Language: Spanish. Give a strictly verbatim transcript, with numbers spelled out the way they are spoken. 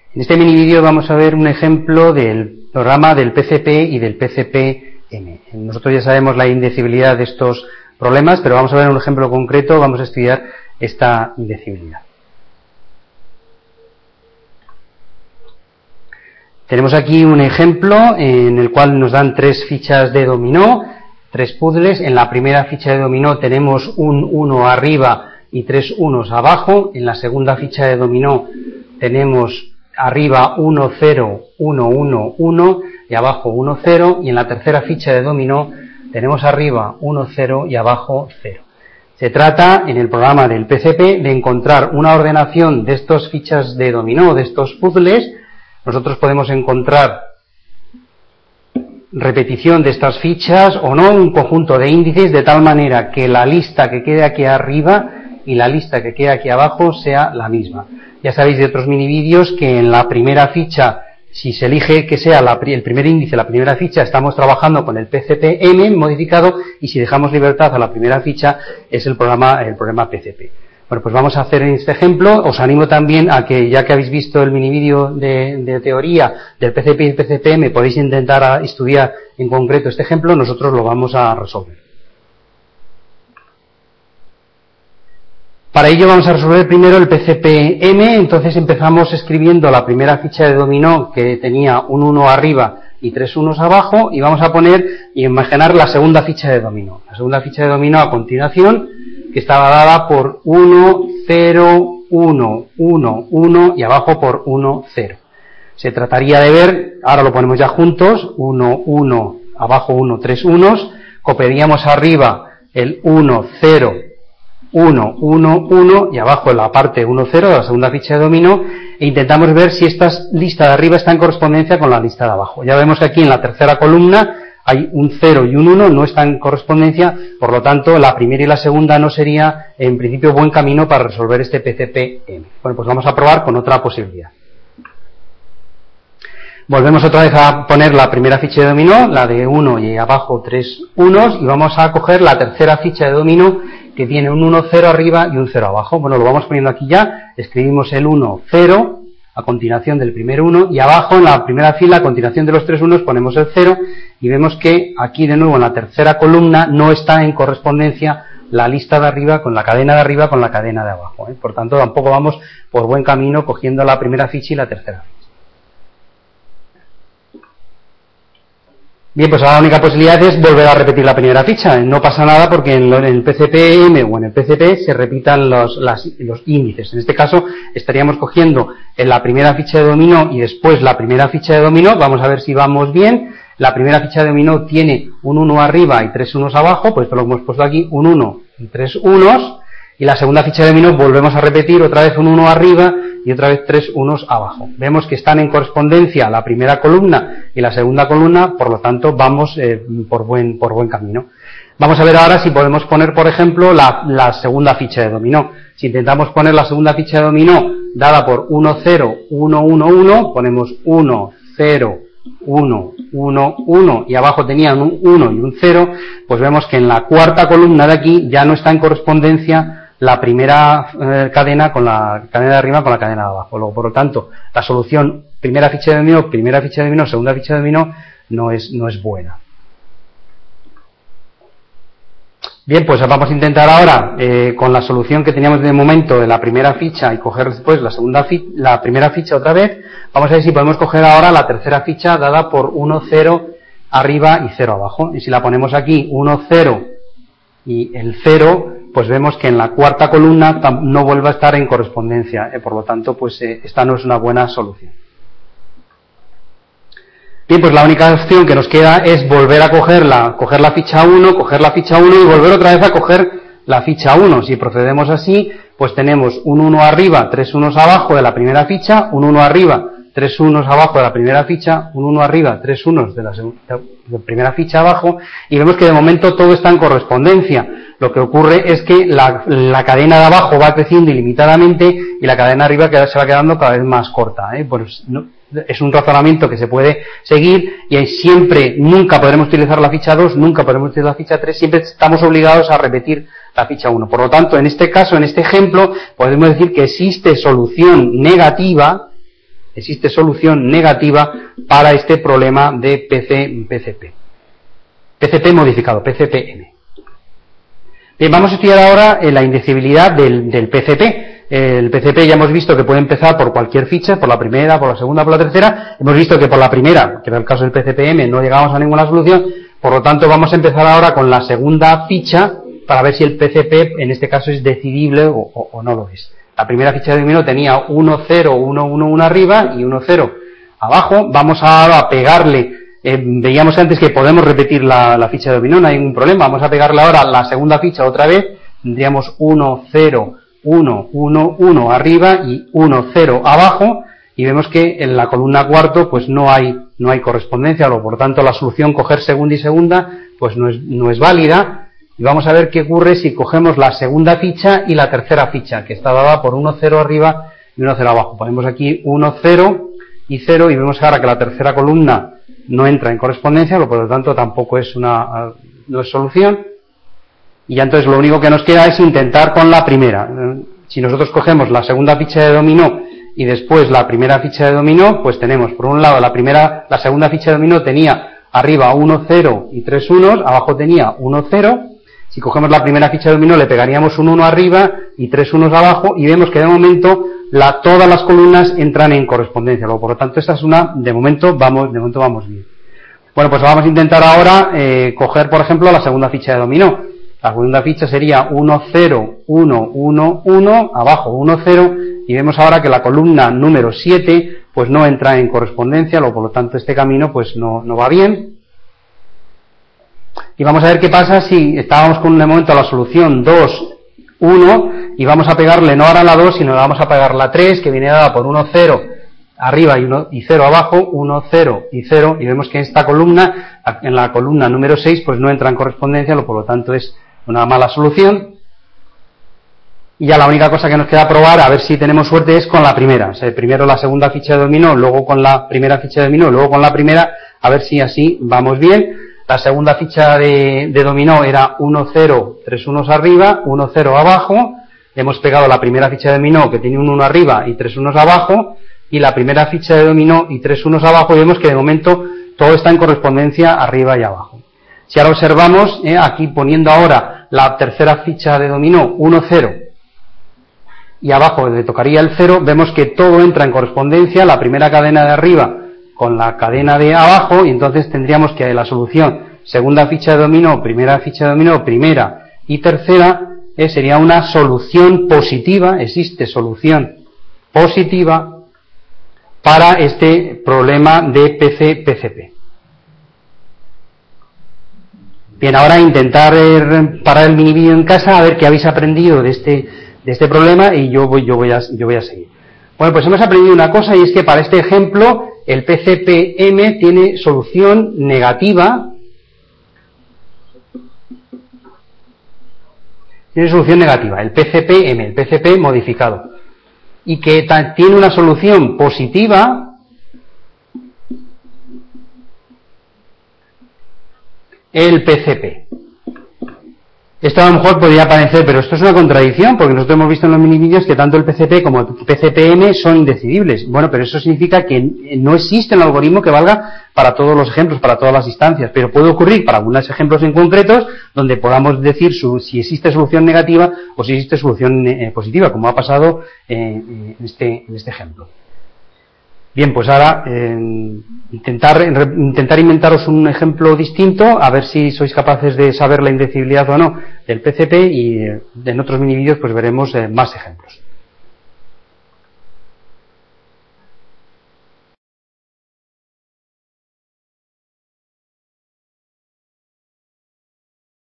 En este mini vídeo vamos a ver un ejemplo del programa del P C P y del P C P M. Nosotros ya sabemos la indecibilidad de estos problemas, pero vamos a ver un ejemplo concreto, vamos a estudiar esta indecibilidad. Tenemos aquí un ejemplo en el cual nos dan tres fichas de dominó, tres puzzles. En la primera ficha de dominó tenemos un uno arriba y tres unos abajo. En la segunda ficha de dominó tenemos arriba uno, cero, uno, uno, uno y abajo uno, cero. Y en la tercera ficha de dominó tenemos arriba uno, cero y abajo cero. Se trata, en el programa del P C P, de encontrar una ordenación de estas fichas de dominó, de estos puzzles. Nosotros podemos encontrar repetición de estas fichas o no, un conjunto de índices, de tal manera que la lista que quede aquí arriba y la lista que quede aquí abajo sea la misma. Ya sabéis de otros mini vídeos que en la primera ficha, si se elige que sea la, el primer índice, la primera ficha, estamos trabajando con el P C P M modificado, y si dejamos libertad a la primera ficha es el programa, el programa P C P. Bueno, pues vamos a hacer este ejemplo. Os animo también a que, ya que habéis visto el mini vídeo de, de teoría del P C P y el P C P M, podéis intentar estudiar en concreto este ejemplo. Nosotros lo vamos a resolver. Para ello vamos a resolver primero el P C P M. Entonces empezamos escribiendo la primera ficha de dominó, que tenía un uno arriba y tres unos abajo, y vamos a poner y imaginar la segunda ficha de dominó. La segunda ficha de dominó a continuación, que estaba dada por uno, cero, uno, uno, uno y abajo por uno, cero. Se trataría de ver, ahora lo ponemos ya juntos, uno, uno, abajo uno, tres unos, copiaríamos arriba el uno, cero, uno, uno, uno y abajo en la parte uno, cero de la segunda ficha de dominó, e intentamos ver si esta lista de arriba está en correspondencia con la lista de abajo. Ya vemos que aquí en la tercera columna hay un cero y un uno, no está en correspondencia, por lo tanto la primera y la segunda no sería en principio buen camino para resolver este P C P M. Bueno, pues vamos a probar con otra posibilidad. Volvemos otra vez a poner la primera ficha de dominó, la de uno y abajo tres unos, y vamos a coger la tercera ficha de dominó, que tiene un uno, cero arriba y un cero abajo. Bueno, lo vamos poniendo aquí ya, escribimos el uno, cero, a continuación del primer uno, y abajo en la primera fila, a continuación de los tres unos, ponemos el cero, y vemos que aquí de nuevo en la tercera columna no está en correspondencia la lista de arriba con la cadena de arriba con la cadena de abajo, ¿eh? Por tanto, tampoco vamos por buen camino cogiendo la primera ficha y la tercera ficha. Bien, pues ahora la única posibilidad es volver a repetir la primera ficha. No pasa nada porque en el P C P M o en el P C P se repitan los, las, los índices. En este caso estaríamos cogiendo en la primera ficha de dominó y después la primera ficha de dominó. Vamos a ver si vamos bien. La primera ficha de dominó tiene un uno arriba y tres unos abajo, pues esto lo hemos puesto aquí, un uno y tres unos. Y la segunda ficha de dominó volvemos a repetir otra vez un uno arriba y otra vez tres unos abajo. Vemos que están en correspondencia la primera columna y la segunda columna, por lo tanto vamos eh, por buen por buen camino. Vamos a ver ahora si podemos poner, por ejemplo, la, la segunda ficha de dominó. Si intentamos poner la segunda ficha de dominó dada por uno, cero, uno, uno, uno, ponemos uno, cero, uno, uno, uno y abajo tenían un uno y un cero, pues vemos que en la cuarta columna de aquí ya no está en correspondencia la primera eh, cadena con la cadena de arriba con la cadena de abajo. Luego, por lo tanto, la solución primera ficha de dominó, primera ficha de dominó, segunda ficha de dominó no es, no es buena. Bien, pues vamos a intentar ahora eh, con la solución que teníamos de momento de la primera ficha y coger después la segunda fi la primera ficha otra vez. Vamos a ver si podemos coger ahora la tercera ficha dada por uno, cero arriba y cero abajo. Y si la ponemos aquí uno, cero y el cero, pues vemos que en la cuarta columna no vuelve a estar en correspondencia, eh, por lo tanto, pues eh, esta no es una buena solución. Bien, pues la única opción que nos queda es volver a coger la, coger la ficha uno, coger la ficha uno y volver otra vez a coger la ficha uno. Si procedemos así, pues tenemos un uno arriba, tres unos abajo de la primera ficha, un uno arriba, tres unos abajo de la primera ficha, un uno arriba, tres unos de la, de la primera ficha abajo, y vemos que de momento todo está en correspondencia. Lo que ocurre es que la, la cadena de abajo va creciendo ilimitadamente y la cadena de arriba se va quedando cada vez más corta, ¿eh? Pues no, es un razonamiento que se puede seguir, y siempre, nunca podremos utilizar la ficha dos, nunca podremos utilizar la ficha tres, siempre estamos obligados a repetir la ficha uno. Por lo tanto, en este caso, en este ejemplo, podemos decir que existe solución negativa Existe solución negativa para este problema de P C P C P. P C P modificado, P C P M. Bien, vamos a estudiar ahora la indecibilidad del, del P C P. El P C P ya hemos visto que puede empezar por cualquier ficha, por la primera, por la segunda, por la tercera. Hemos visto que por la primera, que era el caso del P C P M, no llegamos a ninguna solución. Por lo tanto, vamos a empezar ahora con la segunda ficha para ver si el P C P en este caso es decidible o, o, o no lo es. La primera ficha de dominó tenía uno, cero, uno, uno, uno arriba y uno, cero abajo. Vamos ahora a pegarle, eh, veíamos antes que podemos repetir la, la ficha de dominó, no hay ningún problema. Vamos a pegarle ahora la segunda ficha otra vez. Tendríamos uno, cero, uno, uno, uno arriba y uno, cero abajo. Y vemos que en la columna cuarto pues no hay, no hay correspondencia, por lo tanto la solución coger segunda y segunda pues no es, no es válida. Y vamos a ver qué ocurre si cogemos la segunda ficha y la tercera ficha, que está dada por uno, cero arriba y uno, cero abajo. Ponemos aquí uno, cero y cero y vemos ahora que la tercera columna no entra en correspondencia, por lo tanto tampoco es una, no es solución. Y ya entonces lo único que nos queda es intentar con la primera. Si nosotros cogemos la segunda ficha de dominó y después la primera ficha de dominó, pues tenemos por un lado la primera, la segunda ficha de dominó tenía arriba uno, cero y tres unos, abajo tenía uno, cero. Si cogemos la primera ficha de dominó le pegaríamos un uno arriba y tres unos abajo y vemos que de momento la, todas las columnas entran en correspondencia. Luego, por lo tanto, esta es una, de momento vamos, de momento vamos bien. Bueno, pues vamos a intentar ahora eh, coger, por ejemplo, la segunda ficha de dominó. La segunda ficha sería uno, cero, uno, uno, uno, abajo uno, cero, y vemos ahora que la columna número siete pues no entra en correspondencia, luego por lo tanto este camino pues no, no va bien. Y vamos a ver qué pasa si estábamos con un momento la solución dos, uno, y vamos a pegarle no ahora la dos, sino vamos a pegar la tres, que viene dada por uno, cero arriba y, uno, y cero abajo, uno, cero y cero, y vemos que en esta columna, en la columna número seis, pues no entra en correspondencia, por lo tanto es una mala solución. Y ya la única cosa que nos queda probar, a ver si tenemos suerte, es con la primera. O sea, primero la segunda ficha de dominó, luego con la primera ficha de dominó, luego con la primera, a ver si así vamos bien. La segunda ficha de, de dominó era uno, cero, tres unos arriba, uno, cero abajo. Hemos pegado la primera ficha de dominó que tiene un uno arriba y tres unos abajo, y la primera ficha de dominó y tres unos abajo, y vemos que de momento todo está en correspondencia arriba y abajo. Si ahora observamos, eh, aquí poniendo ahora la tercera ficha de dominó uno, cero, y abajo le tocaría el cero, vemos que todo entra en correspondencia, la primera cadena de arriba con la cadena de abajo, y entonces tendríamos que la solución segunda ficha de dominó, primera ficha de dominó, primera y tercera, eh, sería una solución positiva, existe solución positiva para este problema de P C P C P. Bien, ahora intentar eh, parar el mini vídeo en casa a ver qué habéis aprendido de este, de este problema, y yo voy, yo voy a, yo voy a seguir. Bueno, pues hemos aprendido una cosa, y es que para este ejemplo el P C P M tiene solución negativa, tiene solución negativa, el P C P M, el P C P modificado, y que tiene una solución positiva el P C P. Esto a lo mejor podría parecer, pero esto es una contradicción, porque nosotros hemos visto en los minivídeos que tanto el P C P como el P C P M son indecidibles. Bueno, pero eso significa que no existe un algoritmo que valga para todos los ejemplos, para todas las instancias, pero puede ocurrir para algunos ejemplos en concretos donde podamos decir su, si existe solución negativa o si existe solución eh, positiva, como ha pasado eh, en, este, en este ejemplo. Bien, pues ahora eh, intentar, intentar inventaros un ejemplo distinto, a ver si sois capaces de saber la indecibilidad o no del P C P, y eh, en otros minivídeos pues veremos eh, más ejemplos.